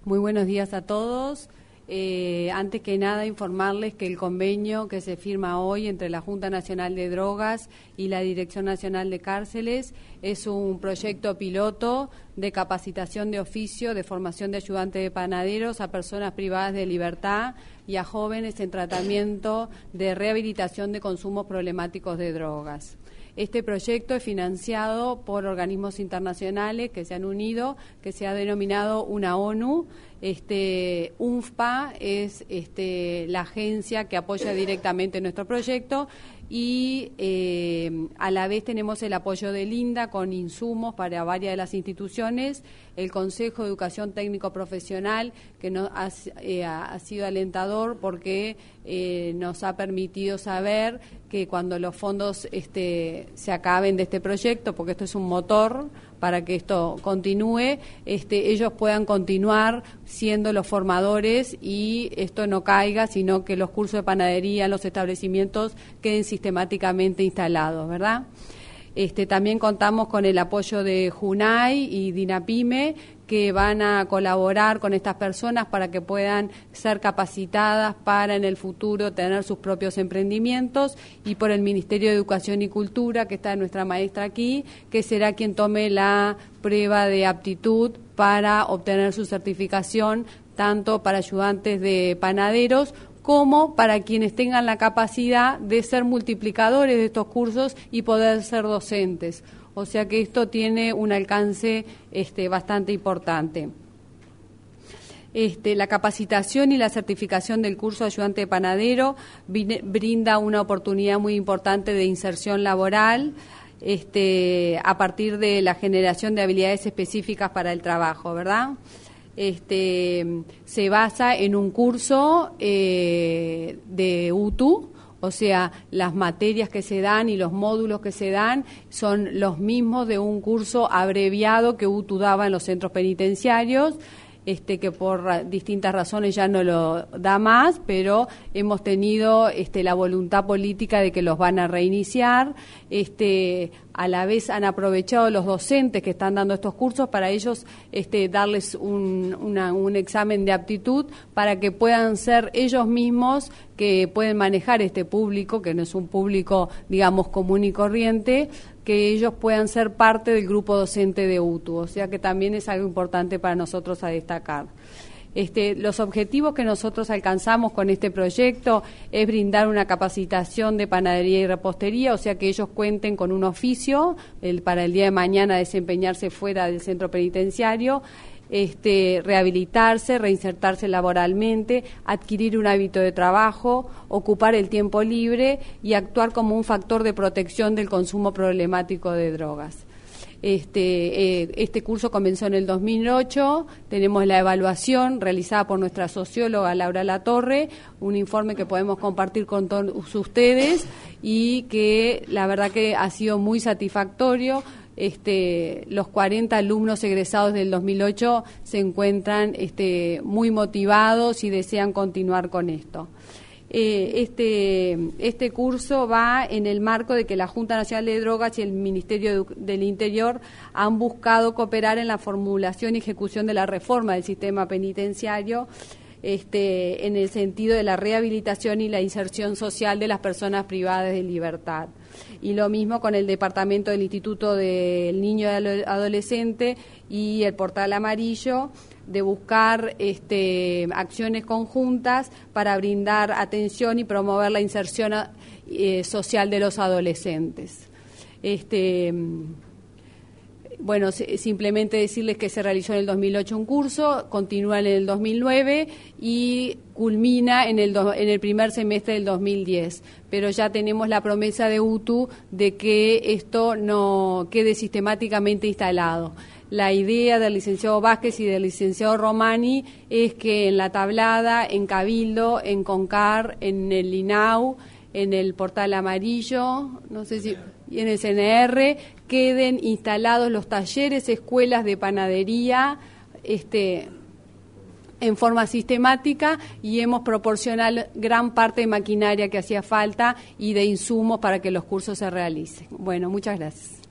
Muy buenos días a todos. Antes que nada, informarles que el convenio que se firma hoy entre la Junta Nacional de Drogas y la Dirección Nacional de Cárceles es un proyecto piloto de capacitación de oficio, de formación de ayudantes de panaderos a personas privadas de libertad y a jóvenes en tratamiento de rehabilitación de consumos problemáticos de drogas. Este proyecto es financiado por organismos internacionales que se han unido, que se ha denominado una ONU. UNFPA es la agencia que apoya directamente nuestro proyecto y a la vez tenemos el apoyo del INDA con insumos para varias de las instituciones, el Consejo de Educación Técnico Profesional, que nos ha sido alentador porque nos ha permitido saber que cuando los fondos se acaben de este proyecto, porque esto es un motor para que esto continúe, ellos puedan continuar siendo los formadores y esto no caiga, sino que los cursos de panadería en los establecimientos queden sistemáticamente instalados, ¿verdad? También contamos con el apoyo de JUNAI y DINAPYME, que van a colaborar con estas personas para que puedan ser capacitadas para en el futuro tener sus propios emprendimientos, y por el Ministerio de Educación y Cultura, que está nuestra maestra aquí, que será quien tome la prueba de aptitud para obtener su certificación, tanto para ayudantes de panaderos como para quienes tengan la capacidad de ser multiplicadores de estos cursos y poder ser docentes. O sea que esto tiene un alcance bastante importante. La capacitación y la certificación del curso de ayudante de panadero brinda una oportunidad muy importante de inserción laboral a partir de la generación de habilidades específicas para el trabajo, ¿verdad? Se basa en un curso de UTU, o sea, las materias que se dan y los módulos que se dan son los mismos de un curso abreviado que UTU daba en los centros penitenciarios, que por distintas razones ya no lo da más, pero hemos tenido la voluntad política de que los van a reiniciar. A la vez han aprovechado los docentes que están dando estos cursos para ellos darles un examen de aptitud para que puedan ser ellos mismos que pueden manejar este público, que no es un público, digamos, común y corriente, que ellos puedan ser parte del grupo docente de UTU, o sea que también es algo importante para nosotros a destacar. Los objetivos que nosotros alcanzamos con este proyecto es brindar una capacitación de panadería y repostería, o sea que ellos cuenten con un oficio para el día de mañana desempeñarse fuera del centro penitenciario, rehabilitarse, reinsertarse laboralmente, adquirir un hábito de trabajo, ocupar el tiempo libre y actuar como un factor de protección del consumo problemático de drogas. Este curso comenzó en el 2008, tenemos la evaluación realizada por nuestra socióloga Laura Latorre, un informe que podemos compartir con todos ustedes y que la verdad que ha sido muy satisfactorio. Los 40 alumnos egresados del 2008 se encuentran muy motivados y desean continuar con esto. Este curso va en el marco de que la Junta Nacional de Drogas y el Ministerio del Interior han buscado cooperar en la formulación y ejecución de la reforma del sistema penitenciario, en el sentido de la rehabilitación y la inserción social de las personas privadas de libertad. Y lo mismo con el departamento del Instituto del Niño y Adolescente y el Portal Amarillo, de buscar acciones conjuntas para brindar atención y promover la inserción social de los adolescentes. Bueno, simplemente decirles que se realizó en el 2008 un curso, continúa en el 2009 y culmina en el primer semestre del 2010. Pero ya tenemos la promesa de UTU de que esto no quede sistemáticamente instalado. La idea del licenciado Vázquez y del licenciado Romani es que en La Tablada, en Cabildo, en CONCAR, en el INAU, en el Portal Amarillo, no sé si, y en el CNR, queden instalados los talleres, escuelas de panadería, en forma sistemática, y hemos proporcionado gran parte de maquinaria que hacía falta y de insumos para que los cursos se realicen. Bueno, muchas gracias.